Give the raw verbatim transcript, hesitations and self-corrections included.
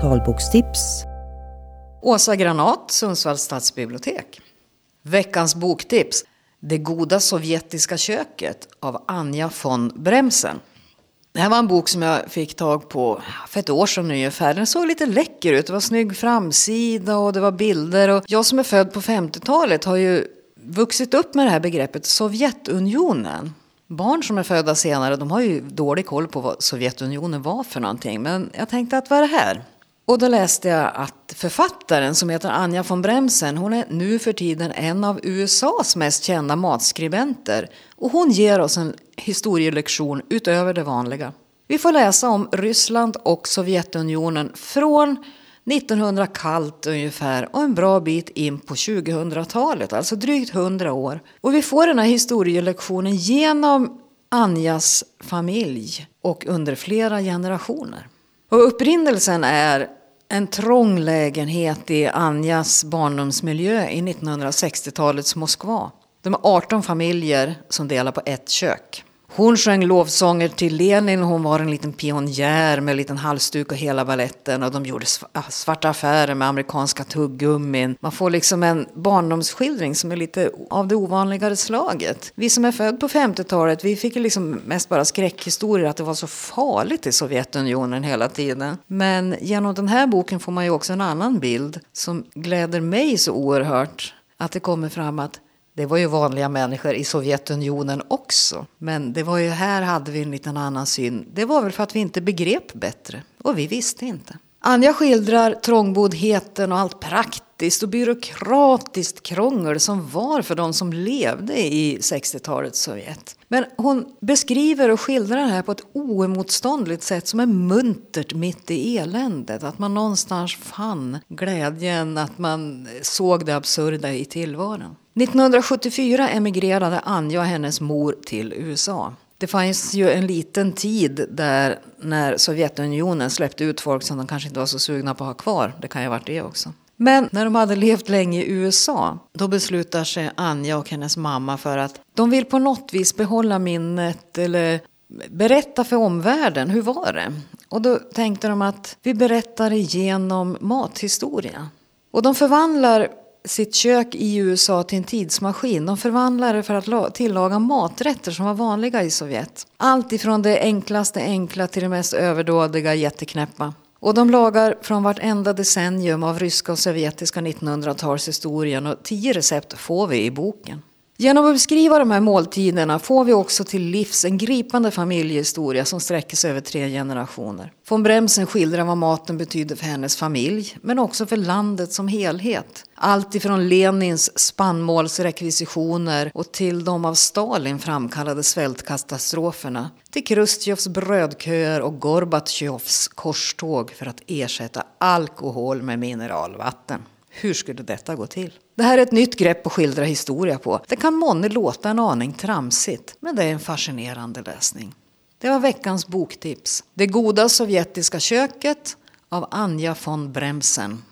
talbokstips. Åsa Granat, Sundsvalls stadsbibliotek. Veckans boktips: Det goda sovjetiska köket av Anja von Bremsen. Det här var en bok som jag fick tag på för ett år sedan ungefär. Den såg lite läcker ut. Det var snygg framsida och det var bilder. Och jag som är född på femtiotalet har ju vuxit upp med det här begreppet Sovjetunionen. Barn som är födda senare, de har ju dålig koll på vad Sovjetunionen var för någonting. Men jag tänkte att vad är det här? Och då läste jag att författaren som heter Anja von Bremsen, hon är nu för tiden en av U S A:s mest kända matskribenter. Och hon ger oss en historielektion utöver det vanliga. Vi får läsa om Ryssland och Sovjetunionen från nittonhundra kallt ungefär och en bra bit in på tjugohundratalet, alltså drygt hundra år. Och vi får den här historielektionen genom Anjas familj och under flera generationer. Och upprinnelsen är en trång lägenhet i Anjas barndomsmiljö i nittonhundrasextiotalets Moskva. De är arton familjer som delar på ett kök. Hon sjöng lovsånger till Lenin. Hon var en liten pionjär med en liten halsduk och hela balletten. Och de gjorde svarta affärer med amerikanska tuggummin. Man får liksom en barndomsskildring som är lite av det ovanligare slaget. Vi som är född på femtiotalet, vi fick liksom mest bara skräckhistorier att det var så farligt i Sovjetunionen hela tiden. Men genom den här boken får man ju också en annan bild som gläder mig så oerhört. Att det kommer fram att det var ju vanliga människor i Sovjetunionen också. Men det var ju här hade vi en liten annan syn. Det var väl för att vi inte begrep bättre. Och vi visste inte. Anja skildrar trångboddheten och allt praktiskt och byråkratiskt krångel som var för de som levde i sextiotalets Sovjet. Men hon beskriver och skildrar det här på ett oemotståndligt sätt som är muntert mitt i eländet. Att man någonstans fann glädjen, att man såg det absurda i tillvaron. nittonhundrasjuttiofyra emigrerade Anja och hennes mor till U S A. Det fanns ju en liten tid där när Sovjetunionen släppte ut folk som de kanske inte var så sugna på att ha kvar. Det kan ju ha varit det också. Men när de hade levt länge i U S A, då beslutar sig Anja och hennes mamma för att de vill på något vis behålla minnet eller berätta för omvärlden. Hur var det? Och då tänkte de att vi berättar igenom mathistoria. Och de förvandlar sitt kök i U S A till en tidsmaskin. De förvandlar det för att tillaga maträtter som var vanliga i Sovjet. Allt ifrån det enklaste enkla till det mest överdådiga jätteknäppa. Och de lagar från vartenda decennium av ryska och sovjetiska nittonhundratalshistorien och tio recept får vi i boken. Genom att beskriva de här måltiderna får vi också till livs en gripande familjehistoria som sträcker sig över tre generationer. Von Bremsen skildrar vad maten betyder för hennes familj, men också för landet som helhet. Allt ifrån Lenins spannmålsrekvisitioner och till de av Stalin framkallade svältkatastroferna, till Krustjovs brödköer och Gorbatjovs korståg för att ersätta alkohol med mineralvatten. Hur skulle detta gå till? Det här är ett nytt grepp att skildra historia på. Det kan månne låta en aning tramsigt, men det är en fascinerande läsning. Det var veckans boktips. Det goda sovjetiska köket av Anja von Bremsen.